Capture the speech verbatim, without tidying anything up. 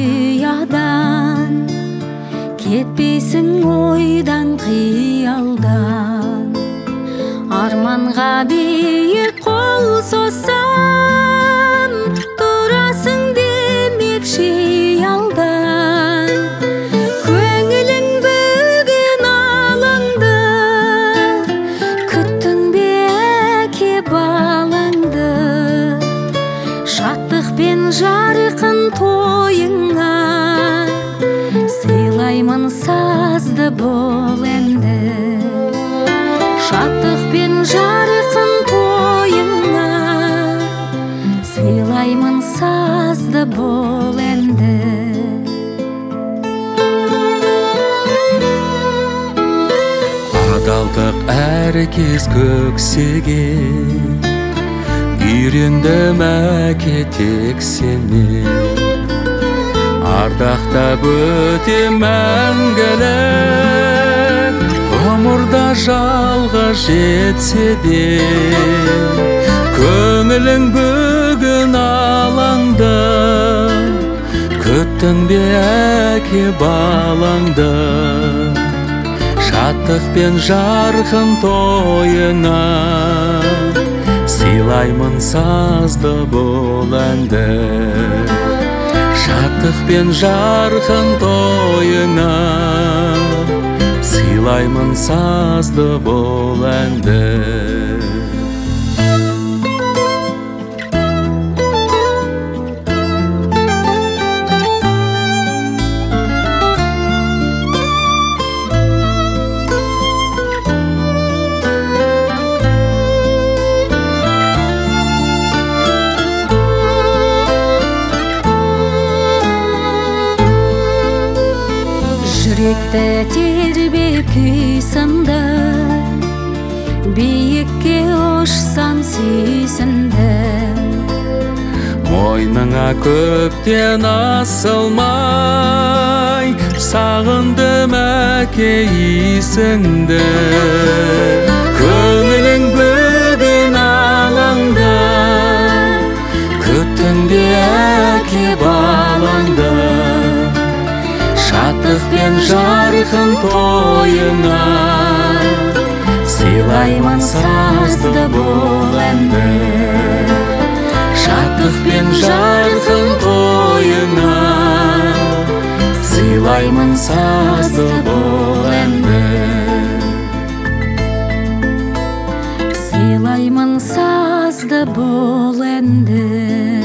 риядан, кетпейсің ойдан қиялдан. Арманға биік қол созсам, тұрасың демекші алдан. Көңілің бүгін алаңды, күттің бе әке балаңды. Шаттықпен жарқын тойыңа, сыйлаймын сазды бол енді. Шаттықпен жарқын тойыңа, сыйлаймын сазды бол енді. Адалдық әркез көксеге, үйрендім әке тек сені. Ардақтап өтем мәңгілік, ғұмырда жалға жетсе де. Көңілің бүгін алаңды, күттің бе әке балаңды. Шаттықпен жарқын тойыңа, сыйлаймын сазды бол әнді. Шаттықпен жарқын тойыңа, сыйлаймын сазды бол әнді. Жүректі тербеп күй сынды, биікке ұшсам сүйсіндім. Мойныңа көптен асылмай, сағындым әке исіңді. Көңілің бүгін алаңда, күттің бе әке балаңды. Шаттықпен жарқын тойыңа, сыйлаймын сазды бол әнді. Шаттықпен жарқын тойыңа, сыйлаймын сазды бол әнді. Сыйлаймын сазды бол әнді.